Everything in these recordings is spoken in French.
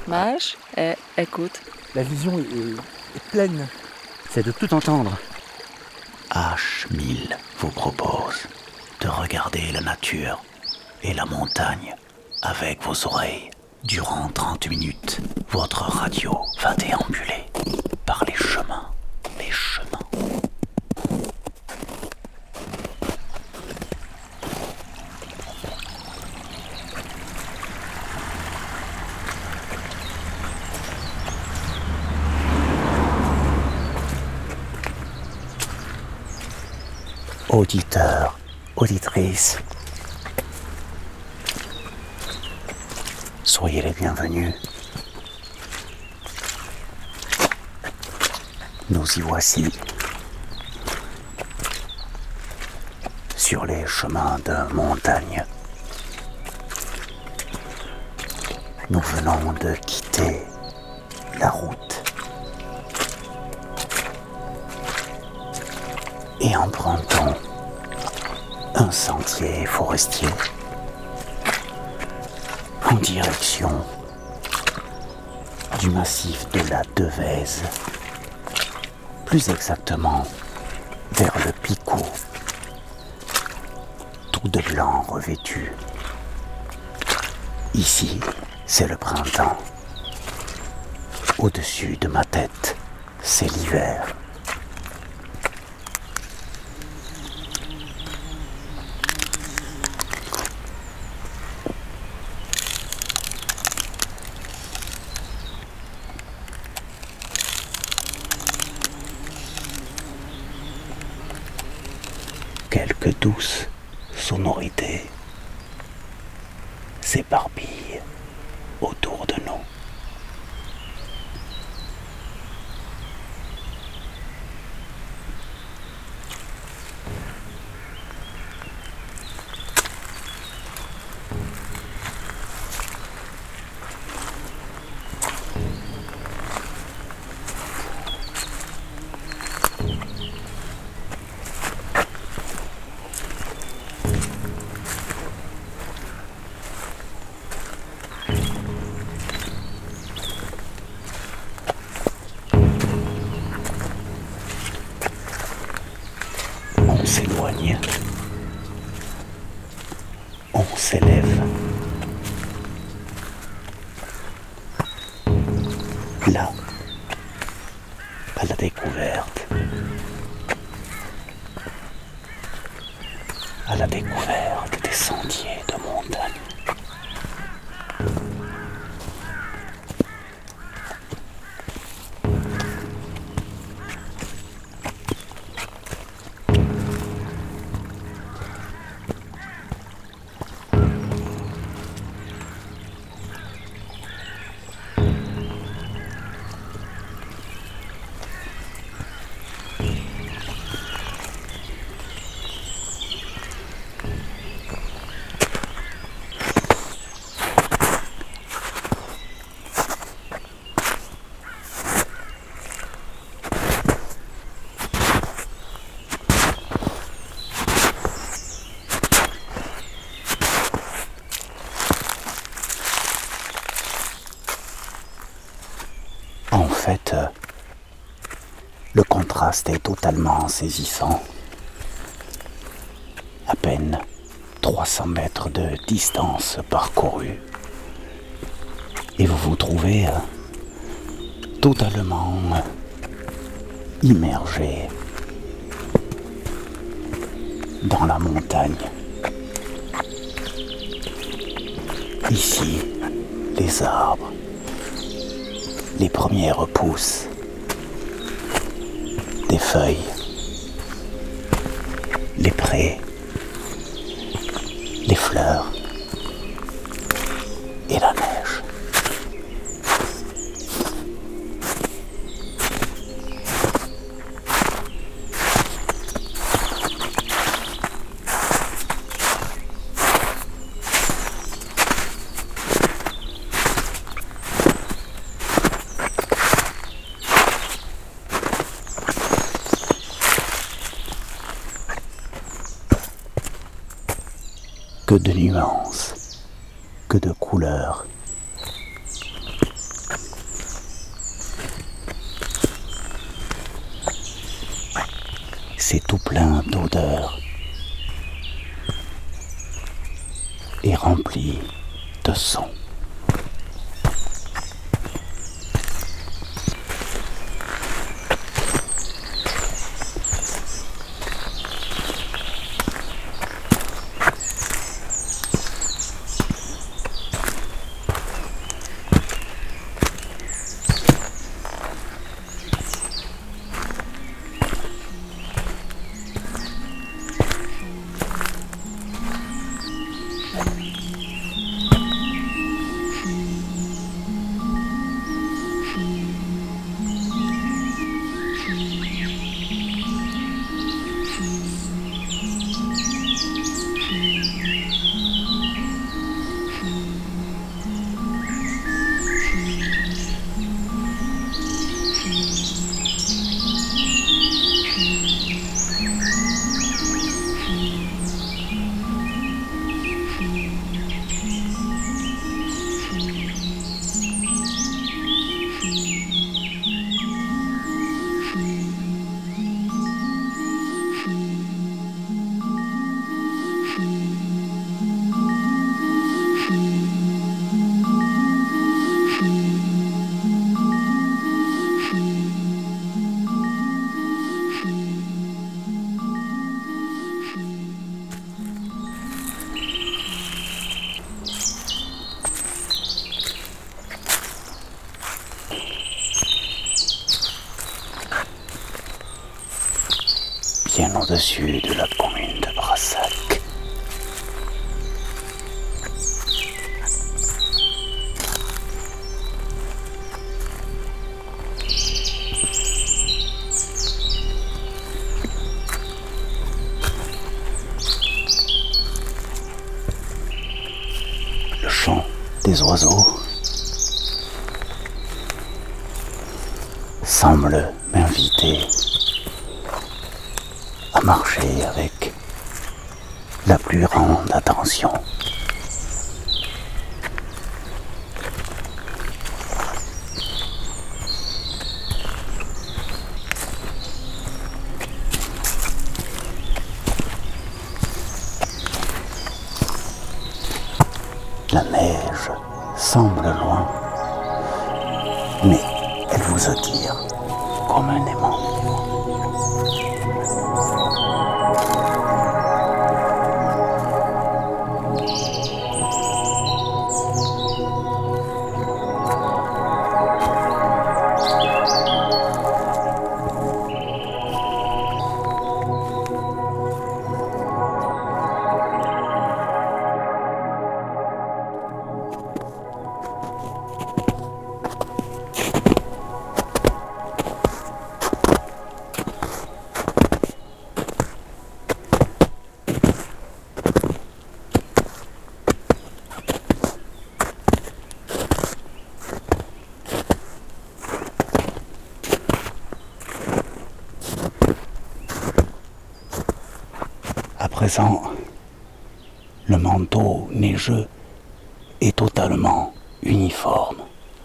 Mâche et écoute. La vision est pleine. C'est de tout entendre. H1000 vous propose de regarder la nature et la montagne avec vos oreilles. Durant 30 minutes, votre radio va déambuler par les chemins. Auditeurs, auditrices, soyez les bienvenus. Nous y voici, sur les chemins de montagne. Nous venons de quitter la route et empruntons un sentier forestier en direction du massif de la Devèze, plus exactement vers le Picot, tout de blanc revêtu. Ici, c'est le printemps. Au-dessus de ma tête, c'est l'hiver. Quelques douces sonorités s'éparpillent autour de nous. On s'éloigne, on s'élève. Là, à la découverte, des sentiers de montagne. En fait, le contraste est totalement saisissant. À peine 300 mètres de distance parcourue. Et vous vous trouvez totalement immergé dans la montagne. Ici, les arbres, les premières pousses, des feuilles, les prés, les fleurs et la neige. Que de nuances, que de couleurs, c'est tout plein d'odeurs et rempli de sons. Bien au-dessus de la commune de Brassac. Le chant des oiseaux semble m'inviter à marcher avec la plus grande attention. La neige semble loin, mais elle vous attire comme un aimant. À présent, le manteau neigeux est totalement uniforme.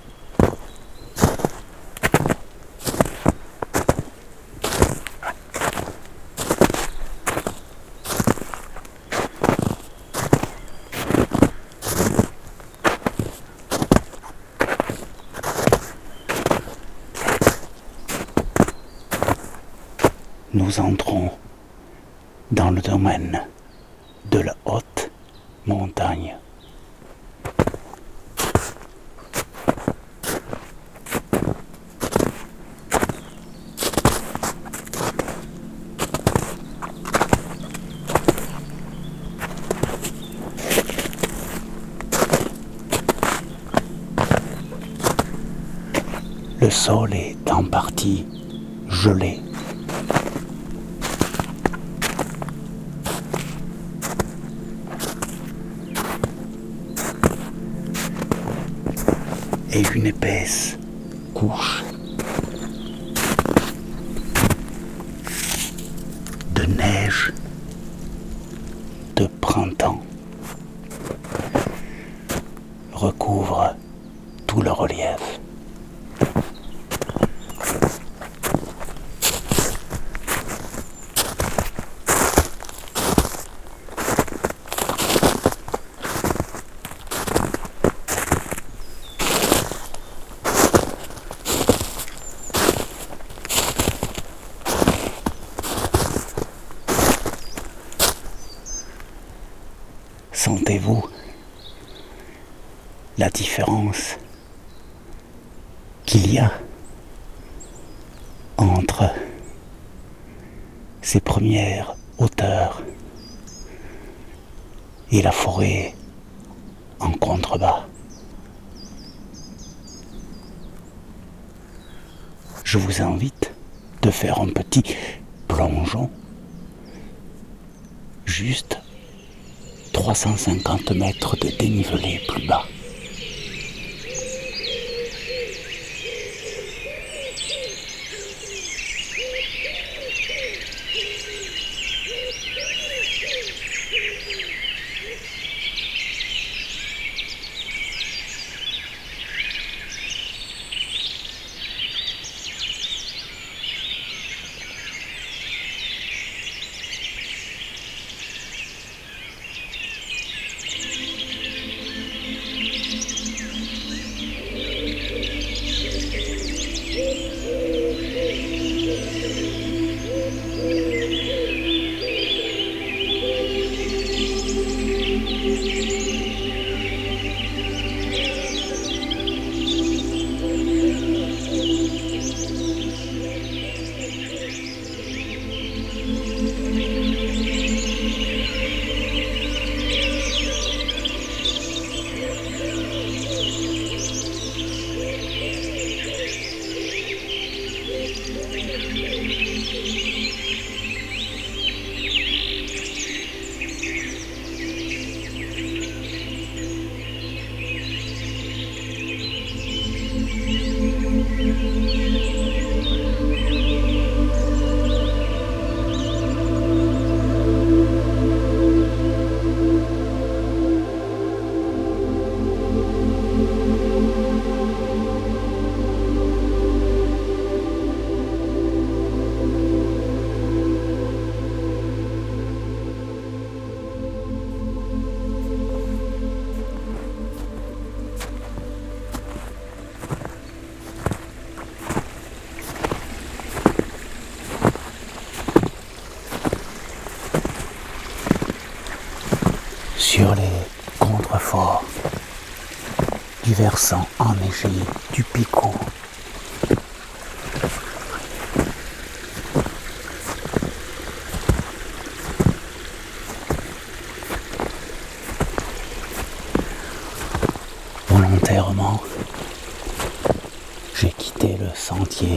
Nous entrons dans le domaine de la haute montagne. Le sol est en partie gelé. Et une épaisse couche de neige de printemps recouvre tout le relief. la différence qu'il y a entre ces premières hauteurs et la forêt en contrebas. Je vous invite de faire un petit plongeon, juste 350 mètres de dénivelé plus bas. Sur les contreforts du versant enneigé du Pico, volontairement, j'ai quitté le sentier.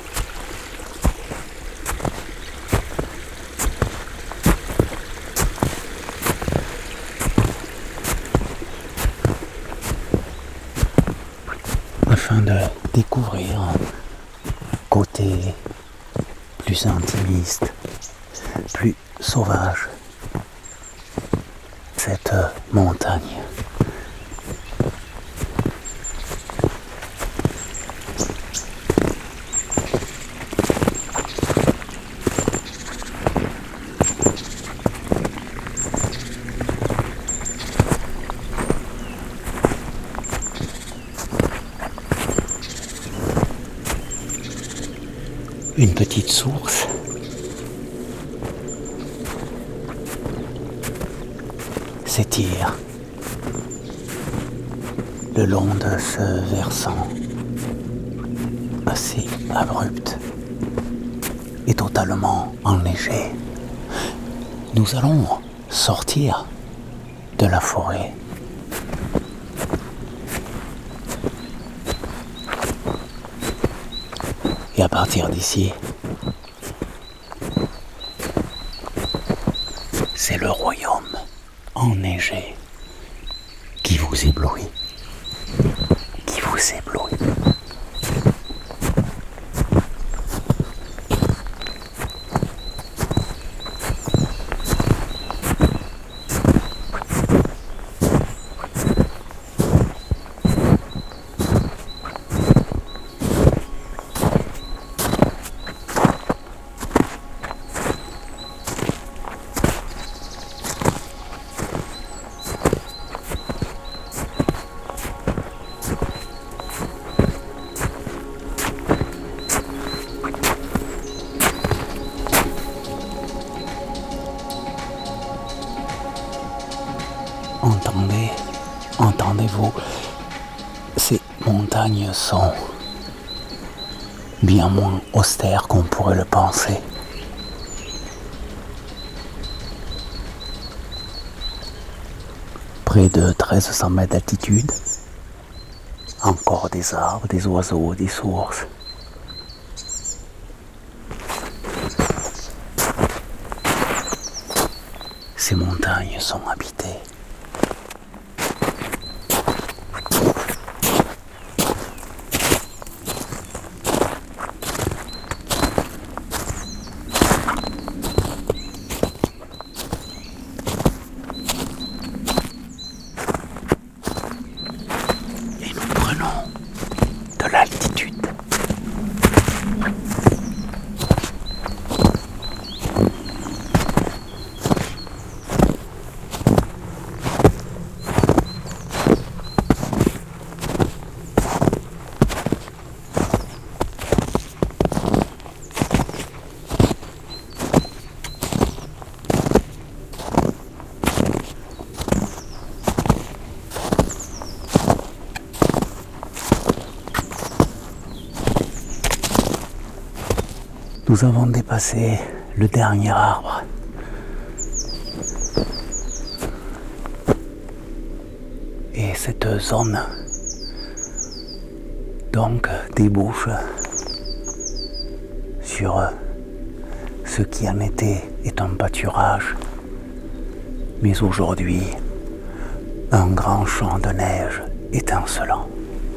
Afin de découvrir un côté plus intimiste, plus sauvage, cette montagne. Une petite source s'étire le long de ce versant assez abrupt et totalement enneigé. Nous allons sortir de la forêt. Et à partir d'ici, c'est le royaume enneigé qui vous éblouit, qui vous éblouit. Ces montagnes sont bien moins austères qu'on pourrait le penser. Près de 1300 mètres d'altitude, encore des arbres, des oiseaux, des sources. Ces montagnes sont habitées. Et nous prenons de l'altitude. Nous avons dépassé le dernier arbre. Et cette zone donc débouche sur ce qui en était est un pâturage, mais aujourd'hui un grand champ de neige étincelant.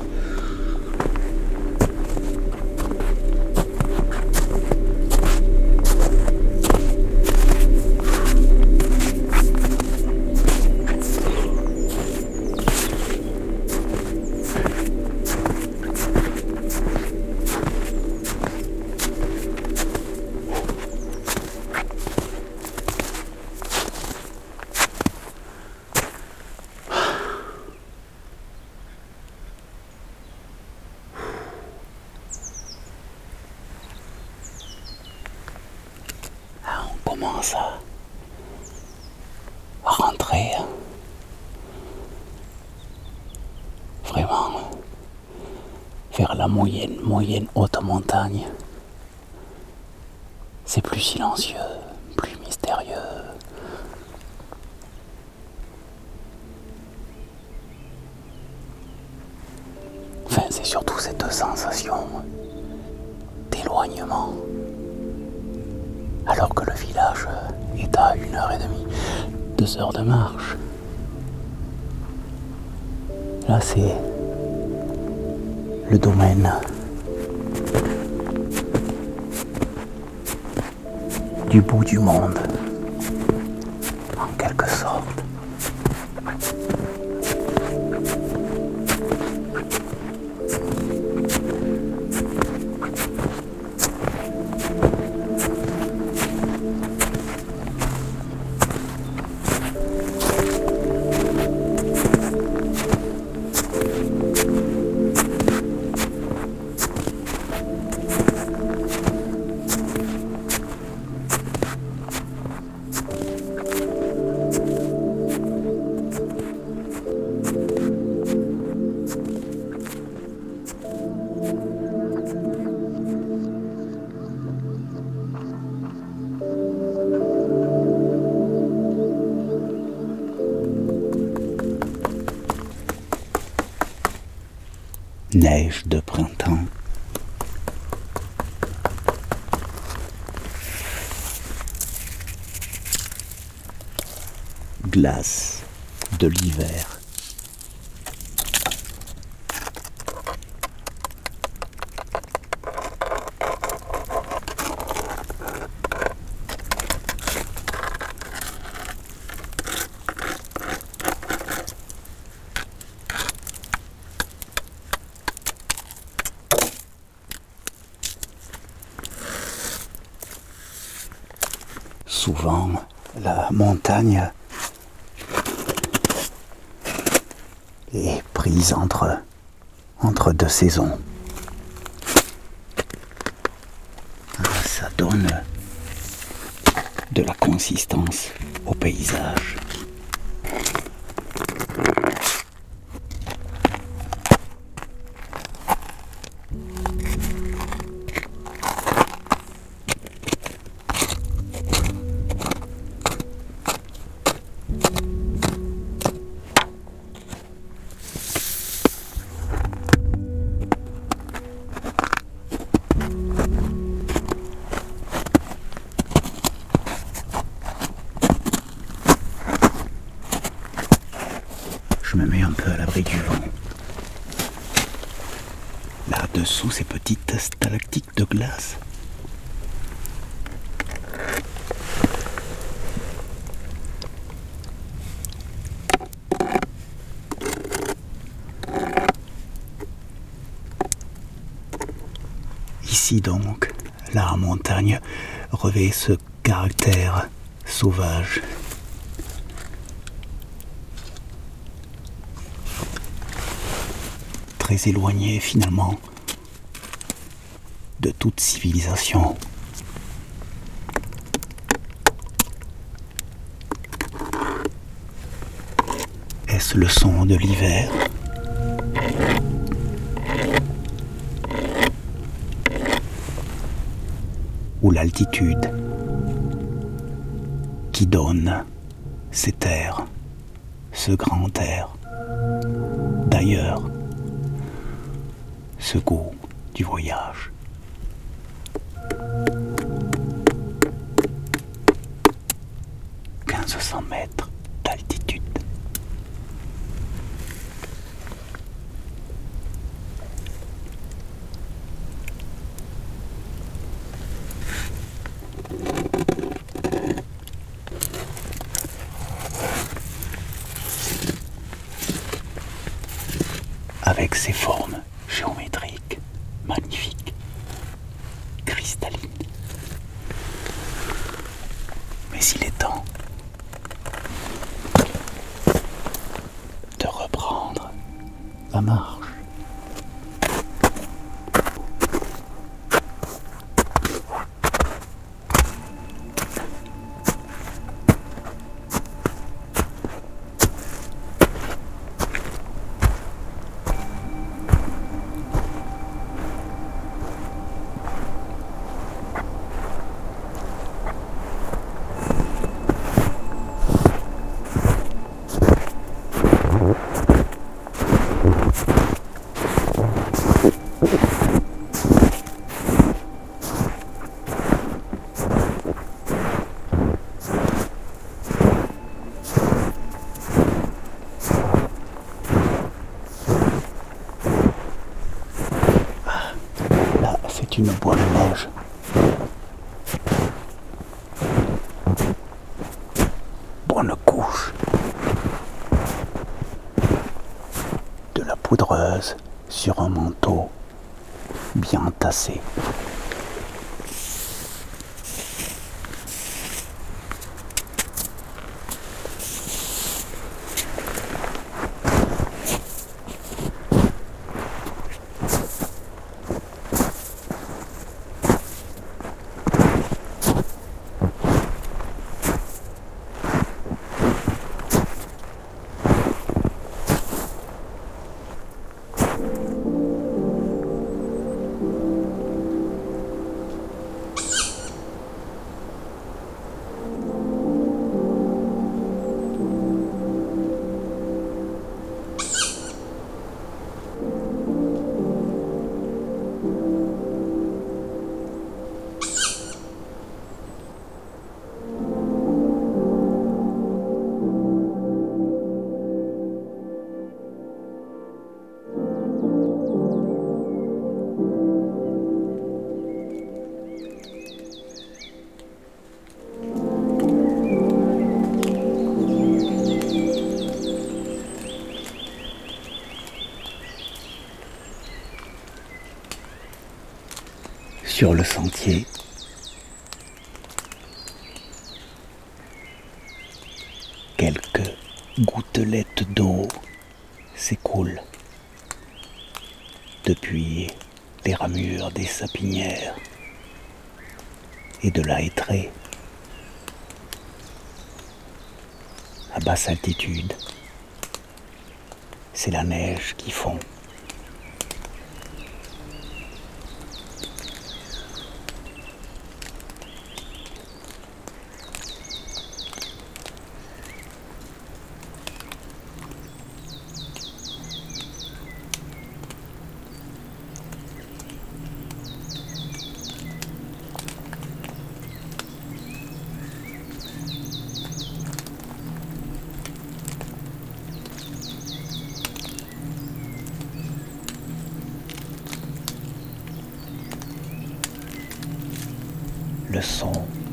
On commence à rentrer vraiment vers la moyenne haute montagne. C'est plus silencieux, plus mystérieux. Enfin, c'est surtout cette sensation d'éloignement. Alors que le village est à 1h30, 2 heures de marche. Là, c'est le domaine du bout du monde, en quelque sorte. Neige de printemps. Glace de l'hiver. Souvent, la montagne est prise entre deux saisons. Ça donne de la consistance au paysage. dessous ces petites stalactites de glace. Ici donc, la montagne revêt ce caractère sauvage. Très éloigné finalement de toute civilisation. Est-ce le son de l'hiver ? Ou l'altitude qui donne cet air, ce grand air, d'ailleurs, ce goût du voyage. « 1500 mètres d'altitude. Avec ses formes géométriques, magnifiques, cristallines. Mais il est temps de reprendre la marche. Une boîte de neige. Bonne couche de la poudreuse sur un manteau bien tassé. Sur le sentier, quelques gouttelettes d'eau s'écoulent depuis les ramures des sapinières et de la hêtraie. À basse altitude, c'est la neige qui fond. le son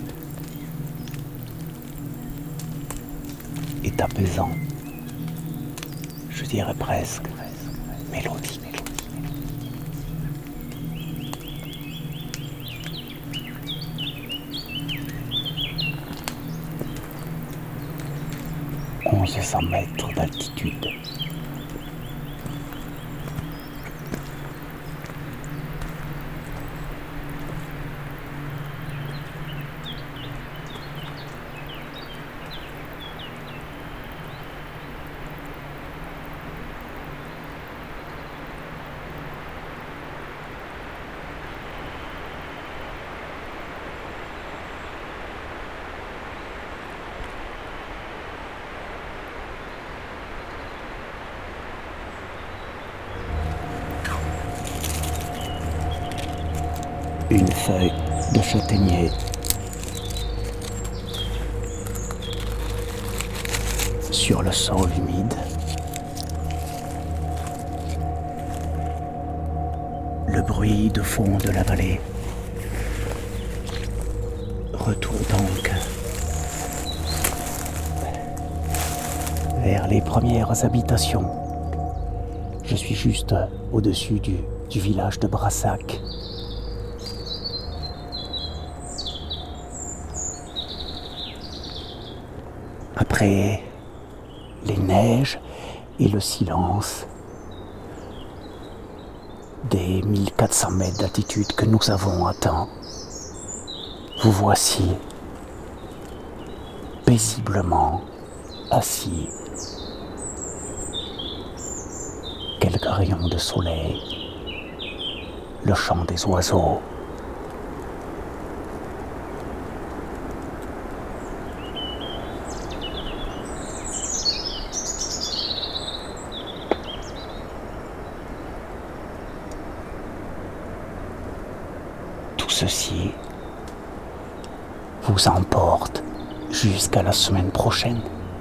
est apaisant, je dirais presque mélodique. « 1100 mètres d'altitude. Une feuille de châtaignier sur le sol humide. Le bruit de fond de la vallée. Retour donc vers les premières habitations. Je suis juste au-dessus du village de Brassac. Après les neiges et le silence des 1400 mètres d'altitude que nous avons atteints, vous voici paisiblement assis. Quelques rayons de soleil, le chant des oiseaux. Tout ceci vous emporte jusqu'à la semaine prochaine.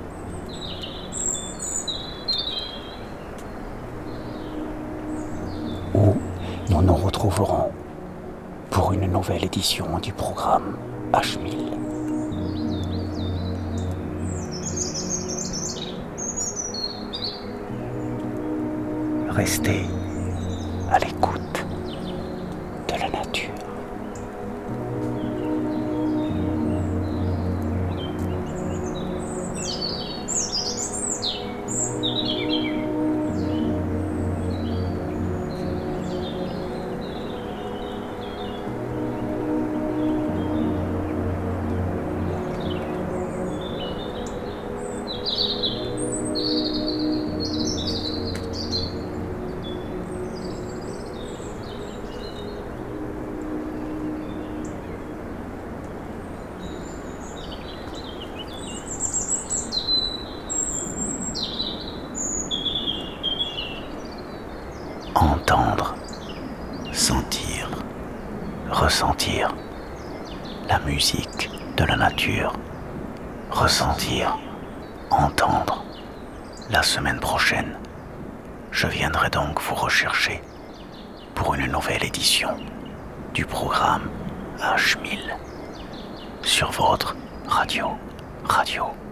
Où nous nous retrouverons pour une nouvelle édition du programme H1000. Restez à l'écoute de la nature. Entendre, sentir, ressentir la musique de la nature, ressentir, entendre. La semaine prochaine, je viendrai donc vous rechercher pour une nouvelle édition du programme H1000 sur votre radio